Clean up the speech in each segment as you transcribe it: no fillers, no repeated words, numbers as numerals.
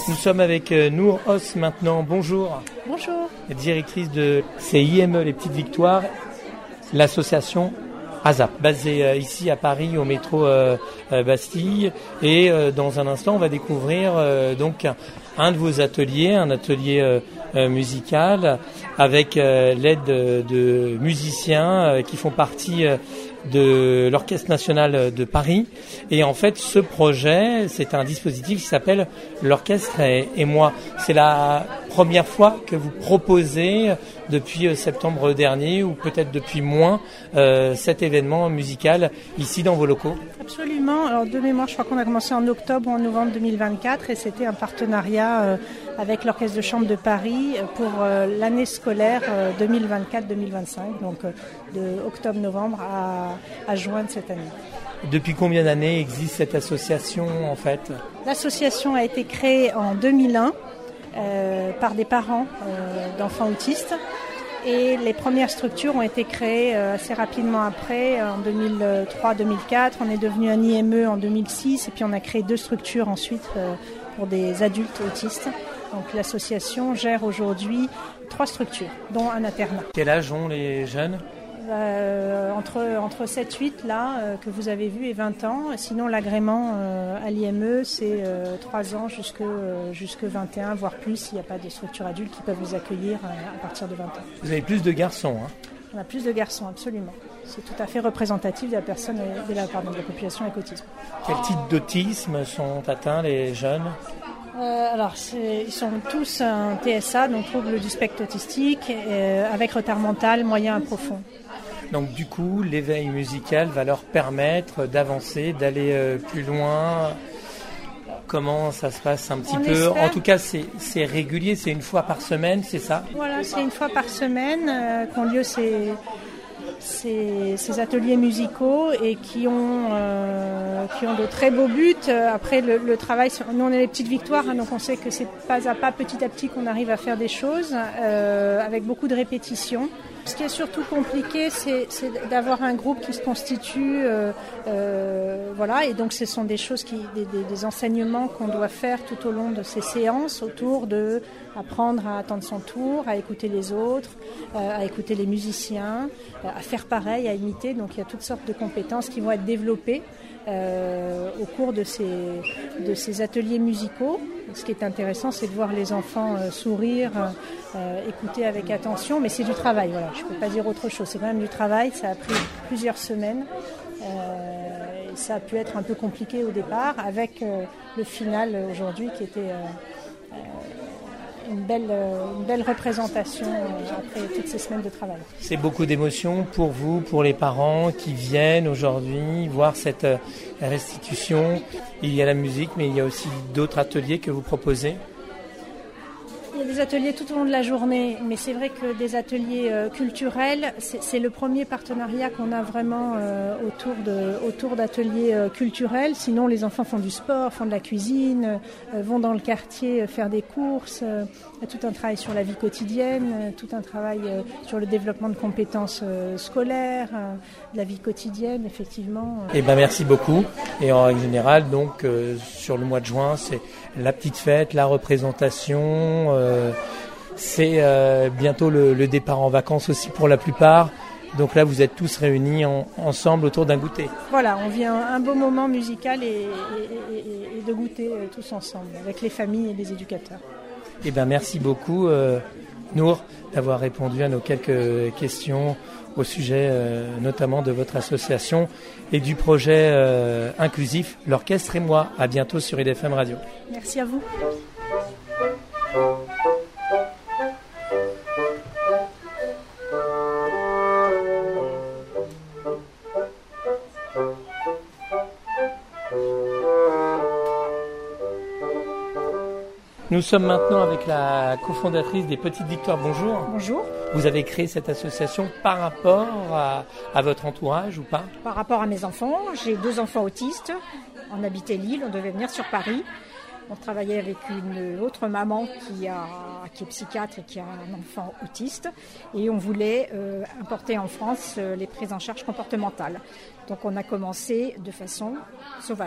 Nous sommes avec Nour Os maintenant. Bonjour. Bonjour. Directrice de CIME Les Petites Victoires, l'association ASAP, basée ici à Paris au métro Bastille. Et dans un instant, on va découvrir donc un de vos ateliers, un atelier musical avec l'aide de musiciens qui font partie de l'Orchestre national de Paris. Et en fait, ce projet, c'est un dispositif qui s'appelle l'Orchestre et moi. C'est la première fois que vous proposez depuis septembre dernier, ou peut-être depuis moins, cet événement musical ici dans vos locaux. Absolument. Alors de mémoire, je crois qu'on a commencé en octobre ou en novembre 2024 et c'était un partenariat avec l'Orchestre de chambre de Paris pour l'année scolaire 2024-2025, donc de octobre-novembre à juin de cette année. Depuis combien d'années existe cette association en fait ? L'association a été créée en 2001 par des parents d'enfants autistes. Et les premières structures ont été créées assez rapidement après, en 2003-2004. On est devenu un IME en 2006 et puis on a créé 2 structures ensuite pour des adultes autistes. Donc l'association gère aujourd'hui 3 structures, dont un internat. Quel âge ont les jeunes ? Entre 7-8 là que vous avez vu et 20 ans. Sinon l'agrément à l'IME c'est 3 ans jusque 21 voire plus s'il n'y a pas de structure adulte qui peuvent vous accueillir à partir de 20 ans. Vous avez plus de garçons hein ? On a plus de garçons, absolument. C'est tout à fait représentatif de la personne de la population avec autisme. Quel type d'autisme sont atteints les jeunes ? Alors, ils sont tous un TSA, donc trouble du spectre autistique, avec retard mental moyen à profond. Donc du coup, l'éveil musical va leur permettre d'avancer, d'aller plus loin. Comment ça se passe un petit peu ? En tout cas, c'est régulier, c'est une fois par semaine, c'est ça ? Voilà, c'est une fois par semaine qu'ont lieu ces ateliers musicaux et qui ont de très beaux buts. Après, le travail, nous on est les petites victoires, hein, donc on sait que c'est pas à pas, petit à petit qu'on arrive à faire des choses avec beaucoup de répétitions. Ce qui est surtout compliqué, c'est d'avoir un groupe qui se constitue, voilà, et donc ce sont des choses des enseignements qu'on doit faire tout au long de ces séances autour de apprendre à attendre son tour, à écouter les autres, à écouter les musiciens, à faire pareil, à imiter. Donc il y a toutes sortes de compétences qui vont être développées au cours de ces ateliers musicaux. Ce qui est intéressant, c'est de voir les enfants sourire, écouter avec attention, mais c'est du travail. Voilà, je ne peux pas dire autre chose. C'est quand même du travail. Ça a pris plusieurs semaines. Et ça a pu être un peu compliqué au départ, avec le final aujourd'hui qui était une belle représentation après toutes ces semaines de travail. C'est beaucoup d'émotions pour vous, pour les parents qui viennent aujourd'hui voir cette restitution. Il y a la musique, mais il y a aussi d'autres ateliers que vous proposez. Il y a des ateliers tout au long de la journée, mais c'est vrai que des ateliers culturels, c'est le premier partenariat qu'on a vraiment autour d'ateliers culturels. Sinon, les enfants font du sport, font de la cuisine, vont dans le quartier faire des courses. Il y a tout un travail sur la vie quotidienne, tout un travail sur le développement de compétences scolaires, de la vie quotidienne, effectivement. Eh ben, merci beaucoup. Et en règle générale, donc, sur le mois de juin, c'est la petite fête, la représentation. C'est bientôt le départ en vacances aussi pour la plupart. Donc là, vous êtes tous réunis ensemble autour d'un goûter. Voilà, on vit un beau moment musical et de goûter tous ensemble, avec les familles et les éducateurs. Eh ben, merci beaucoup, Nour, d'avoir répondu à nos quelques questions au sujet notamment de votre association et du projet inclusif L'Orchestre et moi. À bientôt sur IDFM Radio. Merci à vous. Nous sommes maintenant avec la cofondatrice des Petites Victoires. Bonjour. Bonjour. Vous avez créé cette association par rapport à votre entourage ou pas ? Par rapport à mes enfants, j'ai 2 enfants autistes. On habitait Lille, on devait venir sur Paris. On travaillait avec une autre maman qui est psychiatre et qui a un enfant autiste. Et on voulait importer en France les prises en charge comportementales. Donc on a commencé de façon sauvage.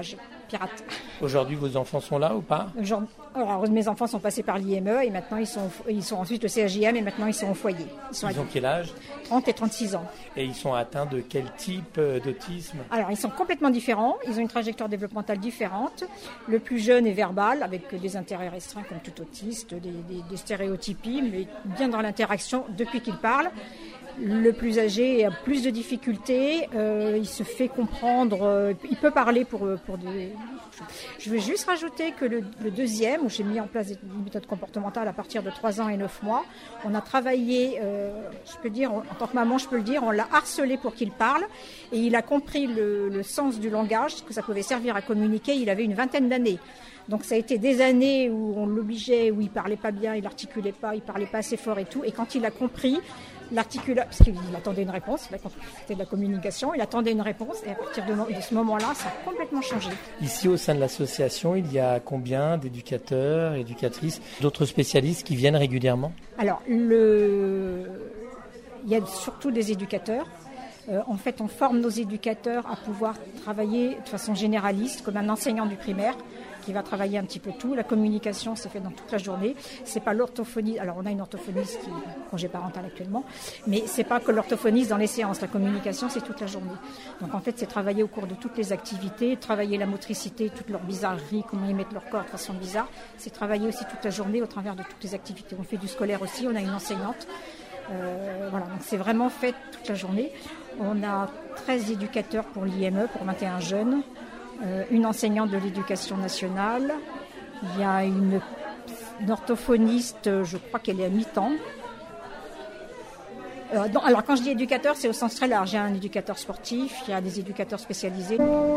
pirate. Aujourd'hui, vos enfants sont là ou pas? Alors, mes enfants sont passés par l'IME et maintenant ils sont ensuite le CAJM et maintenant ils sont au foyer. Ils ont quel âge? 30 et 36 ans. Et ils sont atteints de quel type d'autisme? Alors, ils sont complètement différents. Ils ont une trajectoire développementale différente. Le plus jeune est verbal, avec des intérêts restreints comme tout autiste, des stéréotypies, mais bien dans l'interaction depuis qu'il parle. Le plus âgé a plus de difficultés, il se fait comprendre, il peut parler pour des... Je veux juste rajouter que le deuxième, où j'ai mis en place des méthodes comportementales à partir de 3 ans et 9 mois, on a travaillé, je peux dire, en tant que maman, je peux le dire, on l'a harcelé pour qu'il parle, et il a compris le sens du langage, que ça pouvait servir à communiquer, il avait une 20aine d'années. Donc ça a été des années où on l'obligeait, où il parlait pas bien, il articulait pas, il parlait pas assez fort et tout, et quand il a compris, parce qu'il attendait une réponse, c'était de la communication, il attendait une réponse et à partir de ce moment-là, ça a complètement changé. Ici, au sein de l'association, il y a combien d'éducateurs, éducatrices, d'autres spécialistes qui viennent régulièrement? Alors, il y a surtout des éducateurs. En fait, on forme nos éducateurs à pouvoir travailler de façon généraliste, comme un enseignant du primaire, qui va travailler un petit peu tout. La communication, c'est fait dans toute la journée. C'est pas l'orthophonie. Alors, on a une orthophoniste qui est congé parental actuellement, mais c'est pas que l'orthophoniste dans les séances. La communication, c'est toute la journée. Donc, en fait, c'est travailler au cours de toutes les activités, travailler la motricité, toutes leurs bizarreries, comment ils mettent leur corps de façon bizarre. C'est travailler aussi toute la journée au travers de toutes les activités. On fait du scolaire aussi. On a une enseignante. Voilà, donc c'est vraiment fait toute la journée. On a 13 éducateurs pour l'IME, pour 21 jeunes. Une enseignante de l'éducation nationale, il y a une orthophoniste, je crois qu'elle est à mi-temps. Alors quand je dis éducateur, c'est au sens très large. Il y a un éducateur sportif, il y a des éducateurs spécialisés.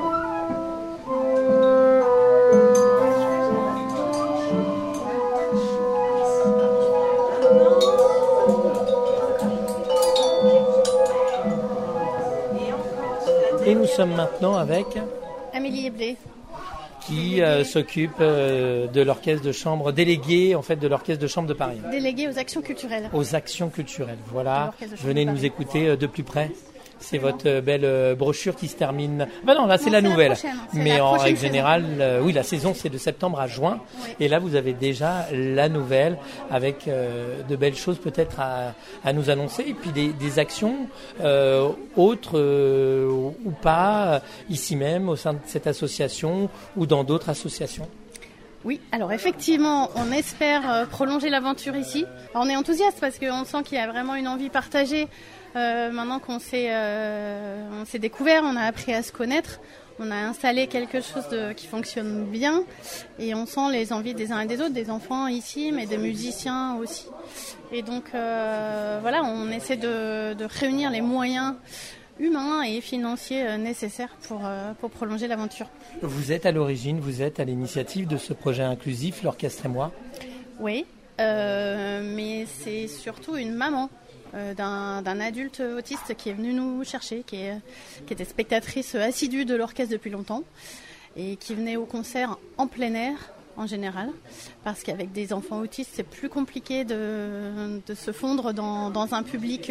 Et nous sommes maintenant avec... Amélie Eblé. Qui s'occupe de l'orchestre de chambre, déléguée en fait de l'orchestre de chambre de Paris. Déléguée aux actions culturelles. Aux actions culturelles, voilà. Venez nous écouter de plus près. C'est votre belle brochure qui se termine. Non, là c'est la nouvelle. Mais en règle générale, oui, la saison c'est de septembre à juin. Oui. Et là vous avez déjà la nouvelle avec de belles choses peut-être à nous annoncer. Et puis des actions autres ou pas, ici même au sein de cette association ou dans d'autres associations. Oui, alors effectivement, on espère prolonger l'aventure ici. Alors, on est enthousiaste parce qu'on sent qu'il y a vraiment une envie partagée. Maintenant qu'on s'est découvert, on a appris à se connaître, on a installé quelque chose qui fonctionne bien et on sent les envies des uns et des autres, des enfants ici, mais des musiciens aussi. Et donc voilà, on essaie de réunir les moyens humains et financiers nécessaires pour prolonger l'aventure. Vous êtes à l'origine, vous êtes à l'initiative de ce projet inclusif, l'Orchestre et moi? Oui, mais c'est surtout une maman d'un adulte autiste qui est venu nous chercher, qui était spectatrice assidue de l'orchestre depuis longtemps et qui venait au concert en plein air en général, parce qu'avec des enfants autistes c'est plus compliqué de se fondre dans un public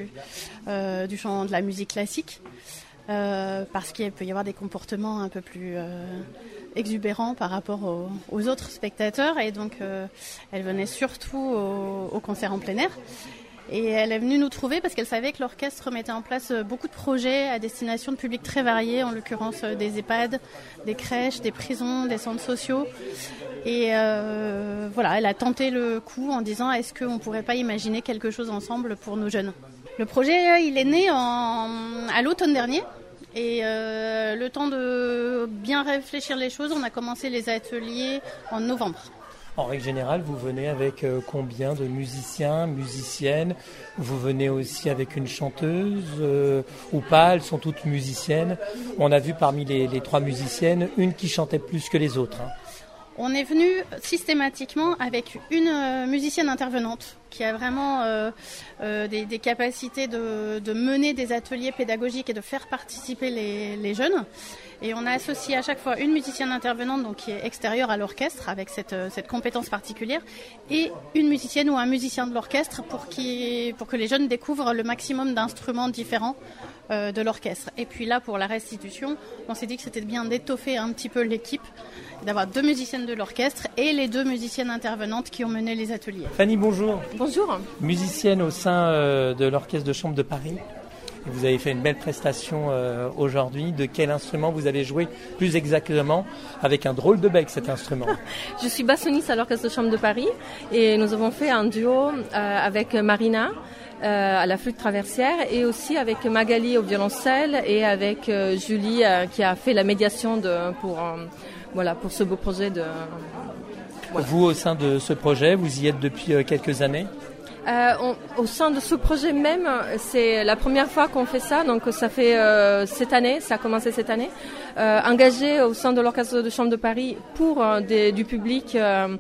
du chant de la musique classique, parce qu'il peut y avoir des comportements un peu plus exubérants par rapport aux autres spectateurs, et donc elle venait surtout au concert en plein air. Et elle est venue nous trouver parce qu'elle savait que l'orchestre mettait en place beaucoup de projets à destination de publics très variés, en l'occurrence des EHPAD, des crèches, des prisons, des centres sociaux. Et voilà, elle a tenté le coup en disant est-ce qu'on ne pourrait pas imaginer quelque chose ensemble pour nos jeunes. Le projet, il est né à l'automne dernier. Et le temps de bien réfléchir les choses, on a commencé les ateliers en novembre. En règle générale, vous venez avec combien de musiciens, musiciennes? Vous venez aussi avec une chanteuse ou pas? Elles sont toutes musiciennes. On a vu parmi les 3 musiciennes, une qui chantait plus que les autres. On est venu systématiquement avec une musicienne intervenante qui a vraiment des capacités de mener des ateliers pédagogiques et de faire participer les jeunes. Et on a associé à chaque fois une musicienne intervenante, donc qui est extérieure à l'orchestre avec cette compétence particulière, et une musicienne ou un musicien de l'orchestre pour que les jeunes découvrent le maximum d'instruments différents de l'orchestre. Et puis là, pour la restitution, on s'est dit que c'était bien d'étoffer un petit peu l'équipe, d'avoir 2 musiciennes de l'orchestre et les 2 musiciennes intervenantes qui ont mené les ateliers. Fanny, bonjour. Bonjour. Musicienne au sein de l'Orchestre de Chambre de Paris. Vous avez fait une belle prestation aujourd'hui. De quel instrument vous avez joué plus exactement, avec un drôle de bec cet instrument? Je suis bassoniste à l'Orchestre de Chambre de Paris et nous avons fait un duo avec Marina à la flûte traversière et aussi avec Magali au violoncelle et avec Julie qui a fait la médiation pour ce beau projet. Voilà. Vous, au sein de ce projet, vous y êtes depuis quelques années? Au sein de ce projet même, c'est la première fois qu'on fait ça, donc ça fait cette année, ça a commencé cette année. Engagé au sein de l'Orchestre de Chambre de Paris pour du public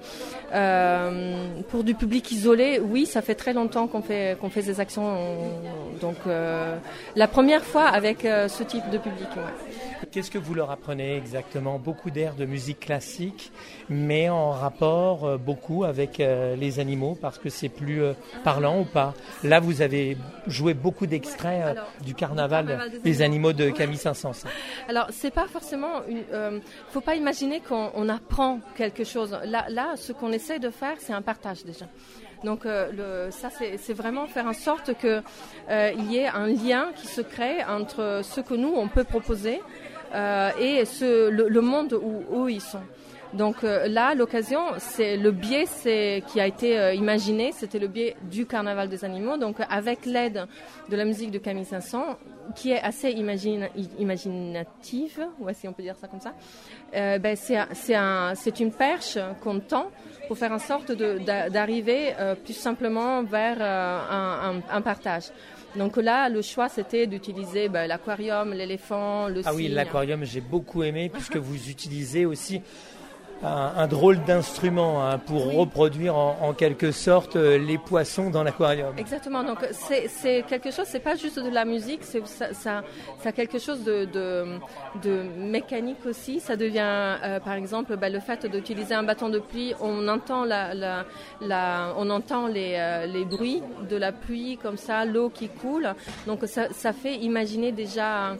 isolé, oui, ça fait très longtemps qu'on fait ces actions, donc la première fois avec ce type de public. Ouais. Qu'est-ce que vous leur apprenez exactement? Beaucoup d'airs de musique classique, mais en rapport beaucoup avec les animaux, parce que c'est plus parlant ou pas? Là, vous avez joué beaucoup d'extraits du carnaval des animaux de Camille Saint-Saëns. Alors, c'est pas forcément faut pas imaginer qu'on apprend quelque chose. Là, ce qu'on essaie de faire, c'est un partage déjà. Donc c'est vraiment faire en sorte que il y ait un lien qui se crée entre ce que nous on peut proposer et le monde où ils sont. Donc là, l'occasion, c'est le biais qui a été imaginé, c'était le biais du Carnaval des animaux, donc avec l'aide de la musique de Camille Saint-Saëns, qui est assez imaginative, ouais, si on peut dire ça comme ça. C'est une perche qu'on tend pour faire en sorte d'arriver plus simplement vers un partage. Donc là, le choix, c'était d'utiliser l'aquarium, l'éléphant, le cygne. Ah oui, l'aquarium, j'ai beaucoup aimé, puisque vous utilisez aussi un drôle d'instrument pour reproduire en quelque sorte les poissons dans l'aquarium. Exactement, donc c'est quelque chose, c'est pas juste de la musique, ça a quelque chose de mécanique aussi. Ça devient par exemple le fait d'utiliser un bâton de pluie, on entend on entend les bruits de la pluie comme ça, l'eau qui coule, donc ça fait imaginer déjà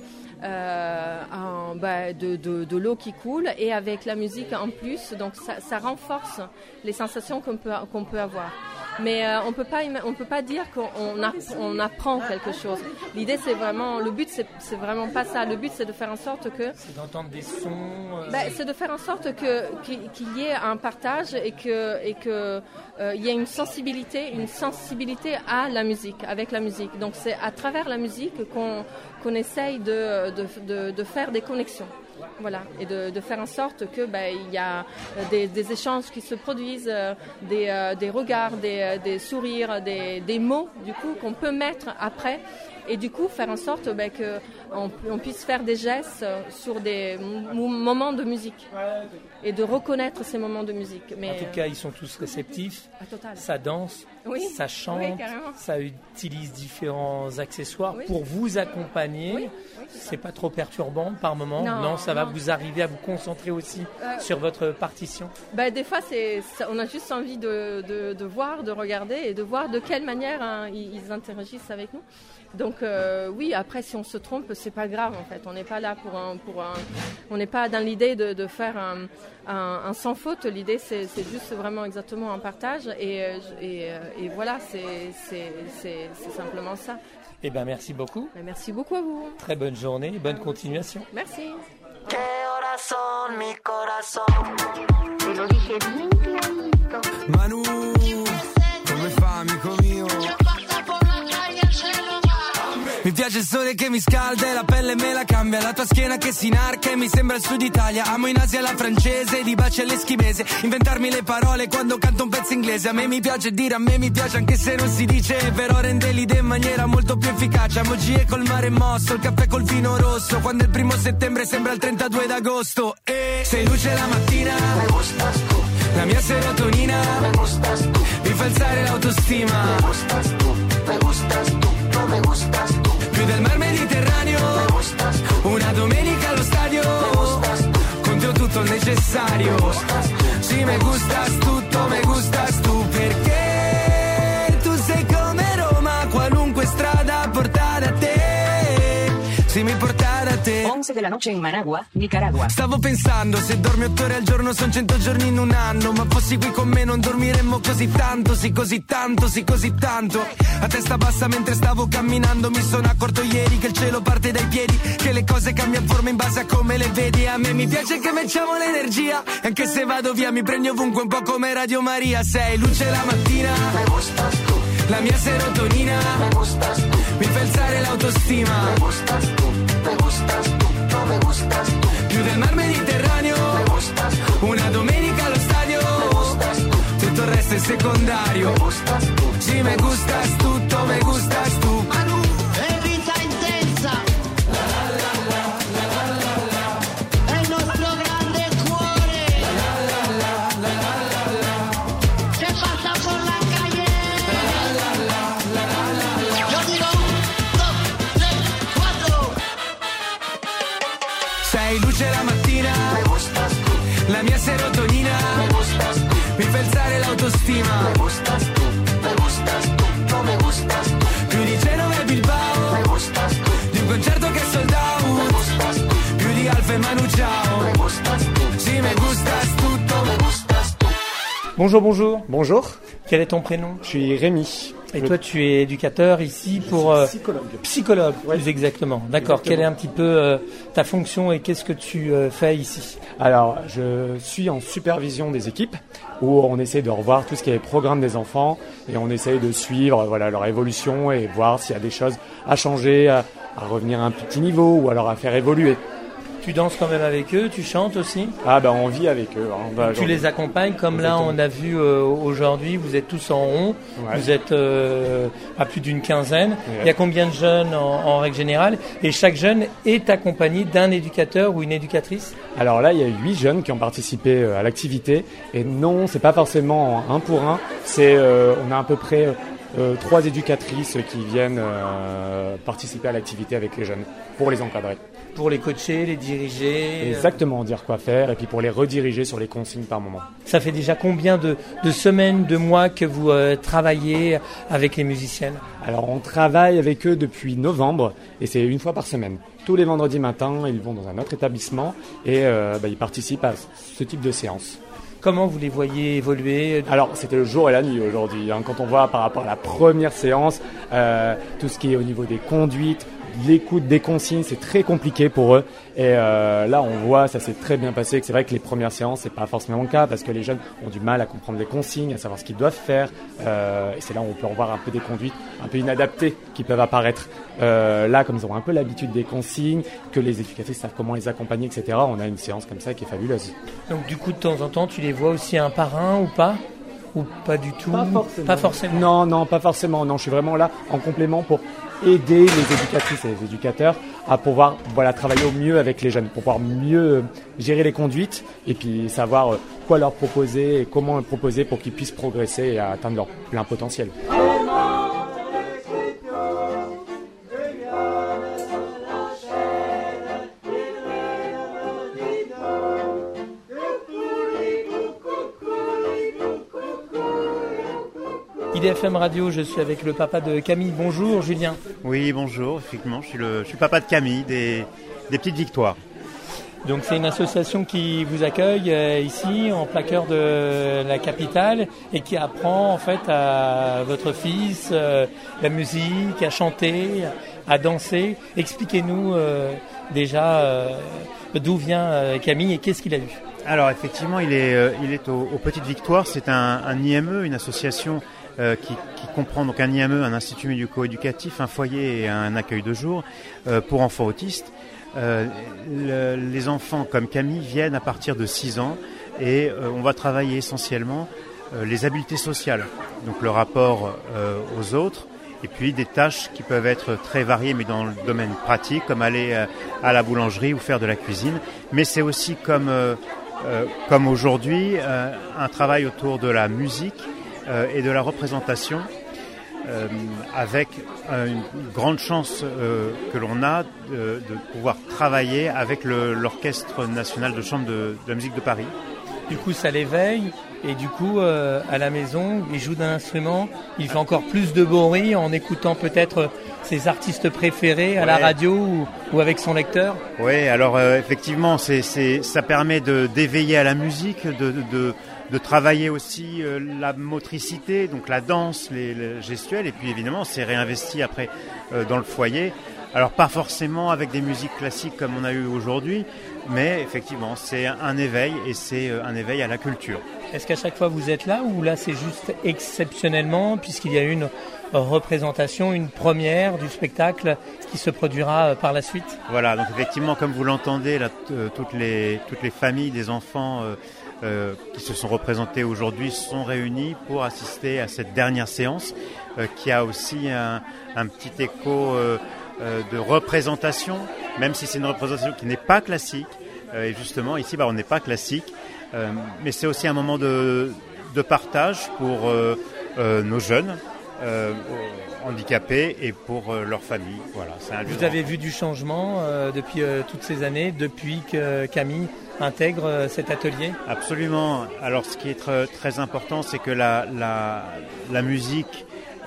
de l'eau qui coule, et avec la musique en plus, donc ça renforce les sensations qu'on peut avoir. Mais on peut pas dire qu'on apprend quelque chose. L'idée, c'est vraiment, le but, c'est vraiment pas ça. Le but, c'est de faire en sorte que c'est d'entendre des sons. C'est de faire en sorte qu'il y ait un partage et que il y ait une sensibilité à la musique, avec la musique. Donc c'est à travers la musique qu'on essaye de faire des connexions. Voilà, et de faire en sorte que il y a des échanges qui se produisent, des regards, des sourires, des mots du coup qu'on peut mettre après, et du coup faire en sorte qu'on puisse faire des gestes sur des moments de musique et de reconnaître ces moments de musique. Mais en tout cas, ils sont tous réceptifs. Ça danse, oui, ça chante, oui, ça utilise différents accessoires pour vous accompagner. Oui. C'est pas trop perturbant par moment? Non, ça va, vous arriver à vous concentrer aussi sur votre partition? Des fois, on a juste envie de voir, de regarder et de voir de quelle manière ils interagissent avec nous. Donc oui, après si on se trompe, c'est pas grave en fait. On n'est pas là on n'est pas dans l'idée de faire un sans faute. L'idée c'est juste vraiment exactement un partage et voilà, c'est simplement ça. Eh bien, merci beaucoup. Merci beaucoup à vous. Très bonne journée, bonne continuation. Merci. Manu, come fa, amico mio? Mi piace il sole che mi scalda e la pelle me la cambia, la tua schiena che si inarca e mi sembra il sud Italia. Amo in Asia la francese, di baci all'eschimese, inventarmi le parole quando canto un pezzo inglese. A me mi piace dire, a me mi piace anche se non si dice, però rende l'idea in maniera molto più efficace. Amo Gie col mare mosso, il caffè col vino rosso, quando il 1 settembre sembra il 32 d'agosto. E sei luce la mattina, me gustas tu. La mia serotonina, me gustas tu. Mi fa alzare l'autostima. Me gustas tú, no me gustas tú. Più del mar Mediterraneo, Me gustas tú, una domenica allo stadio, me gustas tú. con te ho tutto il necessario. Sì, me gustas tutto, me gustas tu, perché tu sei come Roma, qualunque strada porta da te. Sì, mi porta da te. 11 de la noche in Managua, Nicaragua. Stavo pensando, se dormi 8 ore al giorno son 100 giorni in un anno. Ma fossi qui con me non dormiremmo così tanto, sì così tanto, sì così tanto. A testa bassa mentre stavo camminando mi sono accorto ieri che il cielo parte dai piedi, che le cose cambiano forma in base a come le vedi. A me mi piace che mettiamo l'energia, anche se vado via mi prendi ovunque un po' come Radio Maria. Sei luce la mattina, Me gustas tú, la mia serotonina, me gustas tú, mi fa alzare l'autostima. me gustas tú, no me gustas tú. Più del mar Mediterraneo, Me gustas tú, una domenica allo stadio, me gustas tú, tutto il resto è secondario. me gustas tú. Sì, me gustas tutto, me gustas tu. È vita intensa, è il nostro grande cuore, se passa por la calle, yo digo 1, 2, 3, 4. Sei luce la mattina, Me gustas tú, la mia serotonina, me gustas tú, mi fa alzare l'autostima. me gustas tú, no me gustas tú. Più di Genova e Bilbao, Me gustas tú, di un concerto che è sold me out, gustas tú, più di Alfa e Manu Ciao. me gustas tú, Sì, me gustas tutto. me gustas tú. Bonjour, bonjour. Bonjour, Quel est ton prénom? je suis Rémi. Et toi, tu es éducateur ici pour... psychologue, Ouais. plus exactement. D'accord. Exactement. Quelle est un petit peu ta fonction et qu'est-ce que tu fais ici? Alors, je suis en supervision des équipes où on essaie de revoir tout ce qui est programme des enfants et on essaie de suivre leur évolution et voir s'il y a des choses à changer, à revenir à un petit niveau ou alors à faire évoluer. Tu danses quand même avec eux, tu chantes aussi? Ah ben on vit avec eux. Hein. Tu les accompagnes comme Exactement. là on a vu aujourd'hui, vous êtes tous en rond, Ouais. vous êtes à plus d'une quinzaine. Ouais. Il y a combien de jeunes en règle générale? Et chaque jeune est accompagné d'un éducateur ou une éducatrice? Alors là, il y a 8 jeunes qui ont participé à l'activité et non, c'est pas forcément un pour un. C'est on a à peu près 3 éducatrices qui viennent participer à l'activité avec les jeunes pour les encadrer. Pour les coacher, les diriger? Exactement, dire quoi faire et puis pour les rediriger sur les consignes par moment. Ça fait déjà combien de semaines, de mois que vous travaillez avec les musiciennes? Alors on travaille avec eux depuis novembre et c'est une fois par semaine. Tous les vendredis matins, ils vont dans un autre établissement et ils participent à ce type de séance. Comment vous les voyez évoluer? Alors c'était le jour et la nuit aujourd'hui. Hein, quand on voit par rapport à la première séance, tout ce qui est au niveau des conduites, l'écoute des consignes, c'est très compliqué pour eux. Et là, on voit, ça s'est très bien passé. Que c'est vrai que les premières séances, c'est pas forcément le cas parce que les jeunes ont du mal à comprendre les consignes, à savoir ce qu'ils doivent faire. Et c'est là où on peut en voir un peu des conduites un peu inadaptées qui peuvent apparaître. Là, comme ils ont un peu l'habitude des consignes, que les éducatrices savent comment les accompagner, etc. On a une séance comme ça qui est fabuleuse. Donc du coup, de temps en temps, tu les vois aussi un par un ou pas? Ou pas du tout? Pas forcément. Non, pas forcément. Non, je suis vraiment là en complément pour aider les éducatrices et les éducateurs à pouvoir travailler au mieux avec les jeunes, pour pouvoir mieux gérer les conduites et puis savoir quoi leur proposer et comment leur proposer pour qu'ils puissent progresser et atteindre leur plein potentiel. IDFM Radio, je suis avec le papa de Camille. Bonjour Julien. Oui, bonjour, effectivement, je suis papa de Camille, des Petites Victoires. Donc c'est une association qui vous accueille ici, en plein cœur de la capitale, et qui apprend en fait à votre fils la musique, à chanter, à danser. Expliquez-nous déjà d'où vient Camille et qu'est-ce qu'il a eu. Alors effectivement, il est aux Petites Victoires, c'est un IME, une association qui comprend donc un IME, un institut médico-éducatif, un foyer et un accueil de jour pour enfants autistes. Les enfants comme Camille viennent à partir de 6 ans et on va travailler essentiellement les habiletés sociales, donc le rapport aux autres et puis des tâches qui peuvent être très variées mais dans le domaine pratique comme aller à la boulangerie ou faire de la cuisine, mais c'est aussi comme aujourd'hui un travail autour de la musique et de la représentation, avec une grande chance que l'on a de pouvoir travailler avec l'Orchestre national de chambre de la musique de Paris. Du coup, ça l'éveille et du coup, à la maison, il joue d'un instrument, il fait encore plus de bruit en écoutant peut-être ses artistes préférés à la radio ou avec son lecteur. Oui, alors effectivement, ça permet d'éveiller à la musique, de travailler aussi la motricité, donc la danse, les gestuels, et puis évidemment, c'est réinvesti après dans le foyer. Alors pas forcément avec des musiques classiques comme on a eu aujourd'hui, mais effectivement, c'est un éveil et c'est un éveil à la culture. Est-ce qu'à chaque fois vous êtes là ou là c'est juste exceptionnellement puisqu'il y a une représentation, une première du spectacle qui se produira par la suite? Voilà, donc effectivement, comme vous l'entendez, là, toutes les familles des enfants qui se sont représentés aujourd'hui sont réunis pour assister à cette dernière séance qui a aussi un petit écho de représentation, même si c'est une représentation qui n'est pas classique. Et justement, ici, on n'est pas classique, mais c'est aussi un moment de partage pour nos jeunes handicapés et pour leur famille. Voilà, c'est un lieu. Vous avez vu du changement depuis toutes ces années, depuis que Camille intègre cet atelier? Absolument. Alors, ce qui est très important, c'est que la musique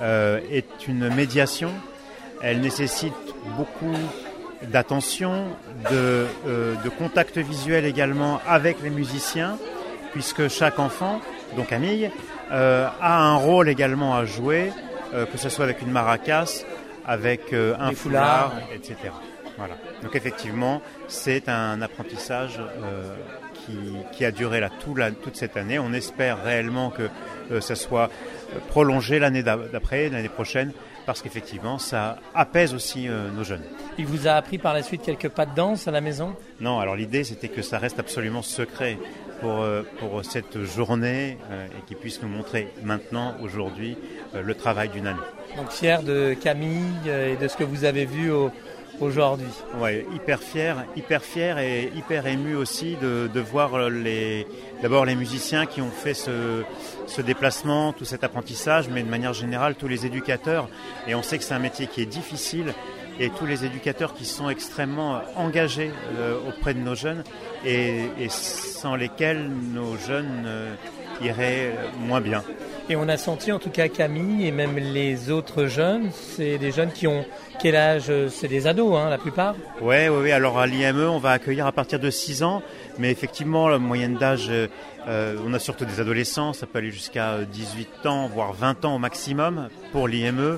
est une médiation. Elle nécessite beaucoup d'attention, de contact visuel également avec les musiciens, puisque chaque enfant, dont Camille, a un rôle également à jouer, que ce soit avec une maracas, avec un foulard, etc. Voilà. Donc effectivement, c'est un apprentissage qui a duré toute cette année. On espère réellement que ça soit prolongé l'année d'après, l'année prochaine, parce qu'effectivement, ça apaise aussi nos jeunes. Il vous a appris par la suite quelques pas de danse à la maison? Non, alors l'idée, c'était que ça reste absolument secret pour cette journée et qu'ils puissent nous montrer maintenant, aujourd'hui, le travail d'une année. Donc fier de Camille et de ce que vous avez vu aujourd'hui. Ouais, hyper fier et hyper ému aussi de voir d'abord les musiciens qui ont fait ce déplacement, tout cet apprentissage, mais de manière générale tous les éducateurs. Et on sait que c'est un métier qui est difficile et tous les éducateurs qui sont extrêmement engagés auprès de nos jeunes et sans lesquels nos jeunes iraient moins bien. Et on a senti en tout cas Camille et même les autres jeunes, c'est des jeunes qui ont quel âge? C'est des ados la plupart? Oui. Alors à l'IME, on va accueillir à partir de 6 ans, mais effectivement la moyenne d'âge, on a surtout des adolescents, ça peut aller jusqu'à 18 ans, voire 20 ans au maximum pour l'IME.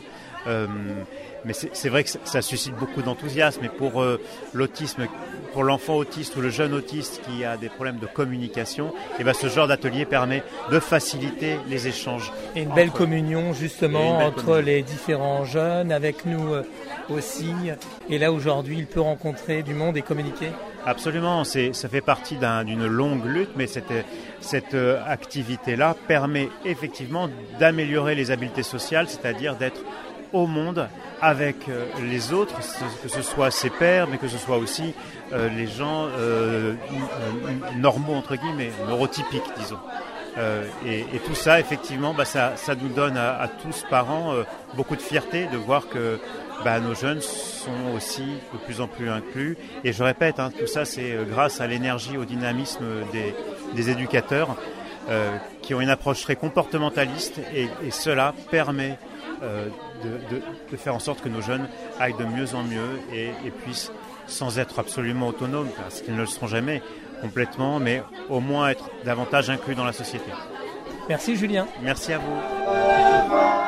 Mais c'est vrai que ça suscite beaucoup d'enthousiasme. Et pour l'autisme, pour l'enfant autiste ou le jeune autiste qui a des problèmes de communication, ce genre d'atelier permet de faciliter les échanges. Et une belle communion justement entre les différents jeunes, avec nous aussi. Et là aujourd'hui, il peut rencontrer du monde et communiquer. Absolument, ça fait partie d'une longue lutte, mais cette activité-là permet effectivement d'améliorer les habiletés sociales, c'est-à-dire d'être au monde avec les autres, que ce soit ses pairs, mais que ce soit aussi les gens normaux, entre guillemets, neurotypiques, disons. Et tout ça, effectivement, ça nous donne à tous parents beaucoup de fierté de voir que nos jeunes sont aussi de plus en plus inclus. Et je répète, tout ça, c'est grâce à l'énergie, au dynamisme des éducateurs qui ont une approche très comportementaliste et cela permet de faire en sorte que nos jeunes aillent de mieux en mieux et puissent, sans être absolument autonomes, parce qu'ils ne le seront jamais complètement, mais au moins être davantage inclus dans la société. Merci Julien. Merci à vous.